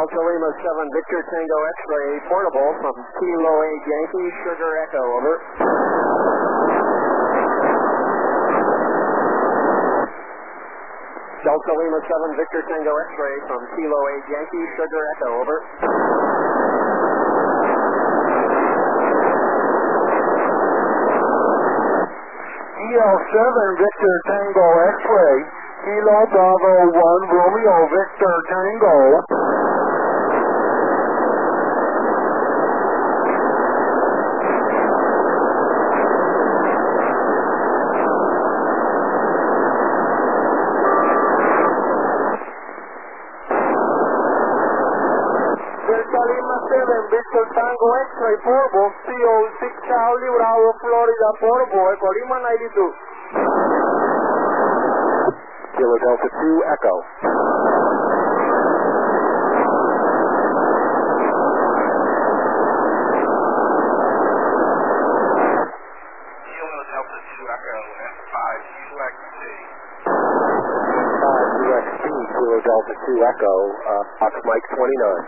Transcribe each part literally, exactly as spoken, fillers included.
Delta Lima seven Victor Tango X-ray portable from Kilo eight Yankee Sugar Echo, over. Delta Lima seven Victor Tango X-ray from Kilo eight Yankee Sugar Echo, over. E L seven Victor Tango X-ray, Kilo Bravo one Romeo Victor Tango. Delta Lima seven Victor Tango X-ray portable, C O six Charlie Bravo Florida portable, Echo Lima ninety-two. Kilo Delta two Echo. Kilo Delta two Echo, F five U X T. F five U X T, Kilo Delta two Echo, uh, Fox Mike twenty-nine.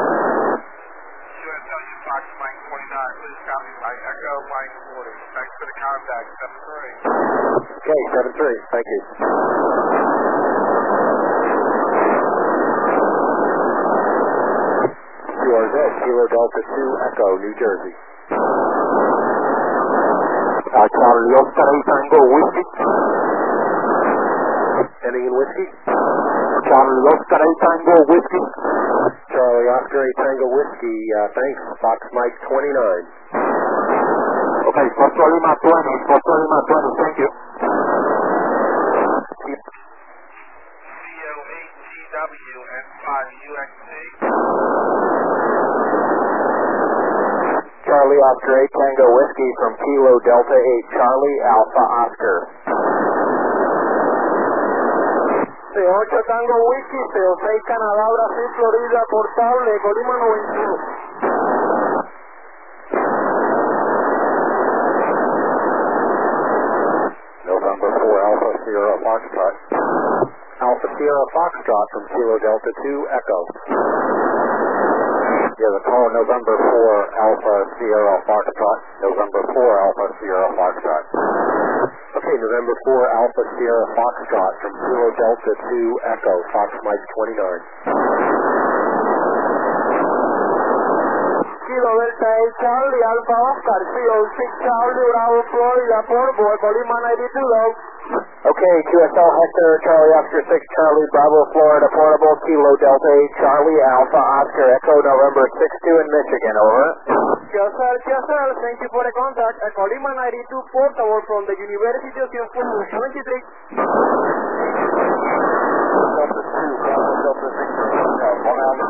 U S L U Fox Mike twenty-nine, please copy by Echo Mike forty. Thanks for the contact, seven three. Okay, seven three, thank you. Q R Z, Kilo Delta two Echo, New Jersey. Uh, Charlie Oscar eight Tango Whiskey. Ending in whiskey. Charlie Oscar eight Tango Whiskey. Charlie Oscar eight Tango Whiskey, uh, thanks, Fox Mike twenty-nine. Okay, Foxtrot Lima twenty, Foxtrot Lima twenty, thank you. C O eight T W, F five U X T. Charlie Oscar eight Tango Whiskey from Kilo Delta eight Charlie Alpha Oscar. C ocho Tango Whiskey, C seis Canadá, Brasil, Florida, portable, Echo Lima noventa y uno. November four Alpha Sierra Foxtrot. Alpha Sierra Foxtrot from Kilo Delta two Echo. Yeah, the call November four Alpha Sierra Foxtrot. November four Alpha Sierra Foxtrot. Okay, November four Alpha Sierra Foxtrot from Kilo Delta two Echo, Fox Mike twenty-nine. Kilo Delta eight Charlie Alpha Oscar, C O six Charlie Bravo Florida portable, Echo Lima ninety-two, though. Okay, Q S L Hector Charlie Oscar six Charlie Bravo Florida portable, Kilo Delta eight Charlie Alpha Oscar Echo, November six two in Michigan, over. Yes, sir, yes, sir, thank you for the contact. Echo Lima ninety-two portable from the University of Houston, seventy-three. Delta two, Bravo Delta Victor, one out.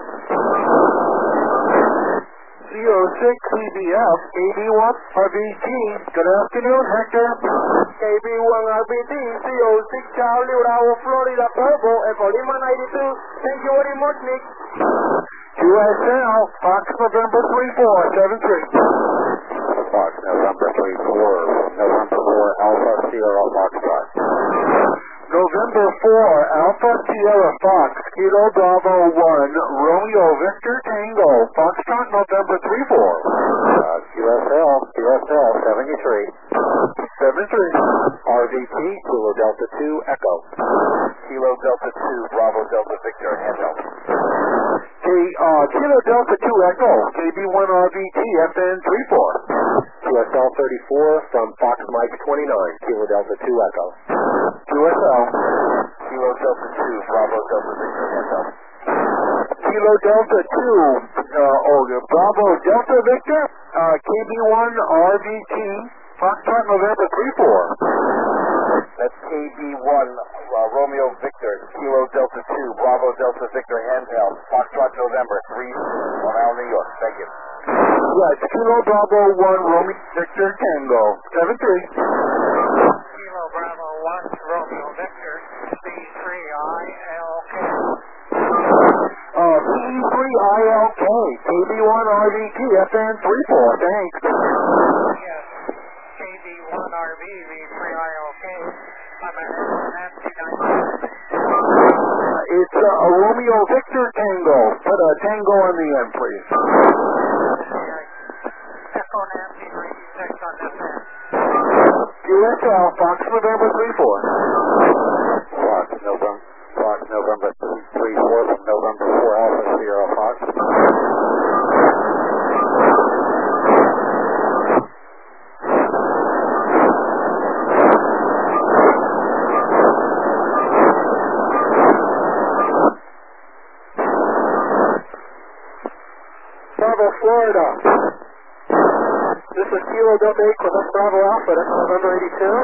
C O six C B F, K B one R B T, good afternoon, Hector. K B one R B T, C O six Charlie Bravo Florida portable, Echo Lima ninety-two. Thank you very much, Nick. Q S L, Fox November three four, seven three. Fox November three four, November four Alpha Sierra Foxtrot. November four Alpha Sierra Fox, Kilo Bravo one, Romeo Victor Tango, Foxtrot November three four. Uh, Q S L, Q S L seventy-three. seven three. R V T, Kilo Delta two Echo. Kilo Delta two, Bravo Delta Victor, handheld. Hey, uh, Kilo Delta two Echo, K B one R V T, F N three four. Q S L thirty-four from Fox Mike twenty-nine, Kilo Delta two Echo. Q S L. Kilo Delta two, Bravo Delta Victor, handheld. Kilo Delta two, uh, oh, Bravo Delta Victor, uh, K B one R V T, Foxtrot November three four. That's K B one, uh, Romeo Victor, Kilo Delta two, Bravo Delta Victor, handheld, Foxtrot November three, one out New York, thank you. Yeah, it's Kilo Bravo one, Romeo Victor Tango, seven three. Kilo Bravo one, Romeo Victor, C three I L K. Uh, C three I L K, K B one R V T, F N three four, thanks. Yes, K B one R V, V three I L K. I'm a Nancy nine. It's uh, a Romeo Victor Tango, put a Tango on the end, please. Echo Nancy ninety-six on this end. U S L, Fox November three four. Fox November, Fox November three four from November four Alpha Sierra Fox. Bravo, Florida. This is Kilo Delta eight, Quebec Bravo Alpha, that's November eighty-two.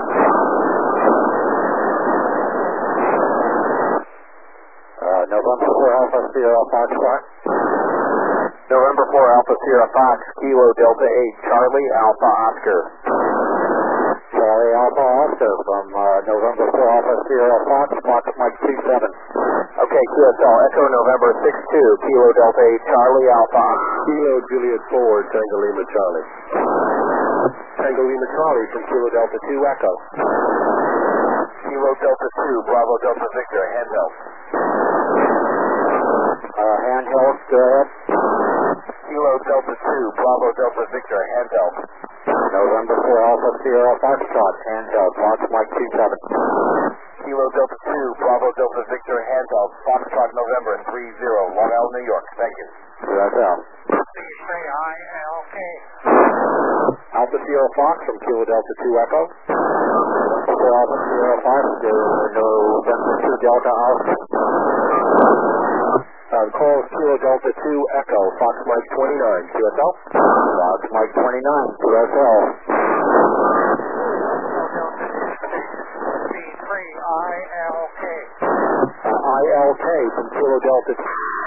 Uh, November four Alpha Sierra Foxtrot. November four Alpha Sierra Fox, Kilo Delta eight, Charlie Alpha Oscar. Charlie Alpha Oscar from uh, November four Alpha Sierra Fox, Fox Mike two seven. Okay, Q S L, Echo November six two, Kilo Delta eight, Charlie Alpha. Kilo Juliet four, Tango Lima Charlie. Tango Lima Charlie from Kilo Delta two Echo. Kilo Delta two, Bravo Delta Victor, handheld. Uh, handheld, go ahead. Kilo Delta two, Bravo Delta Victor, handheld. November four Alpha Sierra Foxtrot, handheld, Fox Mike two seven. Kilo Delta two, Bravo Delta Victor, handheld, Foxtrot November three zero, Long Island, New York. Thank you. U S L. Please say I L K. Alpha Sierra Fox from Kilo Delta two Echo. November four Alpha Sierra Fox, November two Delta Alpha. Uh, call Kilo Delta two Echo, Fox Mike twenty-nine, Q S L. Fox Mike twenty-nine, Q S L. C three I L K. Uh, I L K from Kilo Delta